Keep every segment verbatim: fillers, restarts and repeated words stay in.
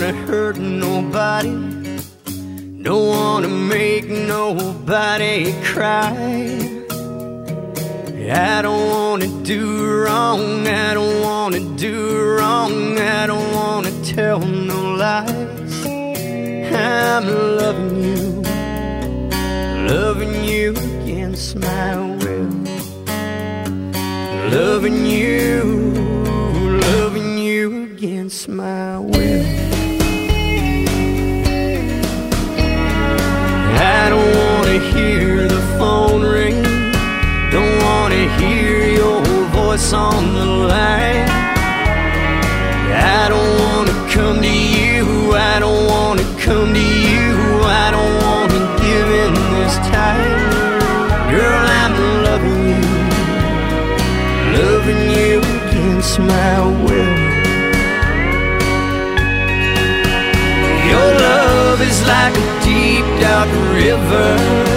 wanna hurt nobody, don't wanna make nobody cry. I don't wanna do wrong, I don't wanna do wrong, I don't wanna tell no lies. I'm loving you, loving you against my will. Loving you, loving you against my will. I don't wanna hear the phone ring, don't wanna hear your voice on the line. I don't wanna come to you, I don't wanna come to you, I don't wanna give in this time. Girl, I'm loving you, loving you against my will. Your love is like a deep, dark river,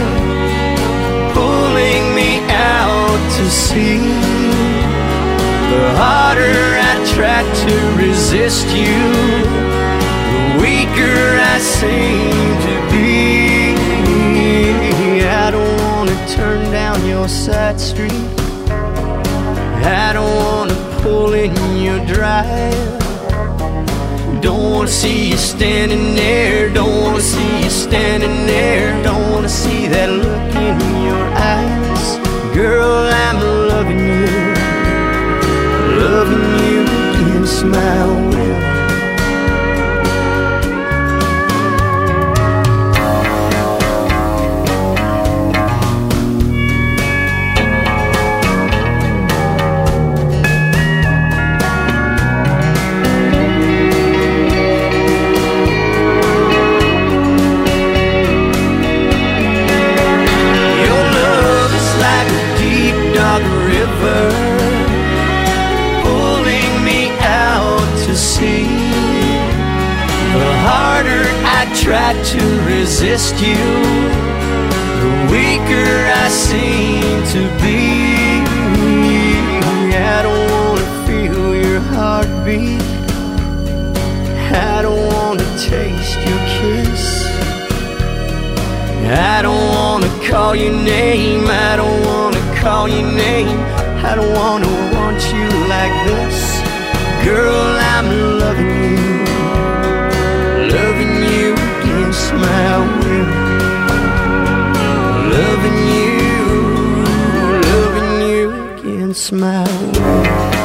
pulling me out to sea. The harder I try to resist you, the weaker I seem to be. I don't wanna turn down your side street, I don't wanna pull in your drive. Don't wanna see you standing there, don't wanna see you standing there, don't wanna see that look in your eyes. Girl, I'm loving you, loving you against my will. Pulling me out to sea. The harder I try to resist you, the weaker I seem to be. I don't wanna feel your heartbeat, I don't wanna taste your kiss, I don't wanna call your name, I don't wanna call your name, I don't wanna want you like this. Girl, I'm loving you, loving you against my will. Loving you, loving you against my will.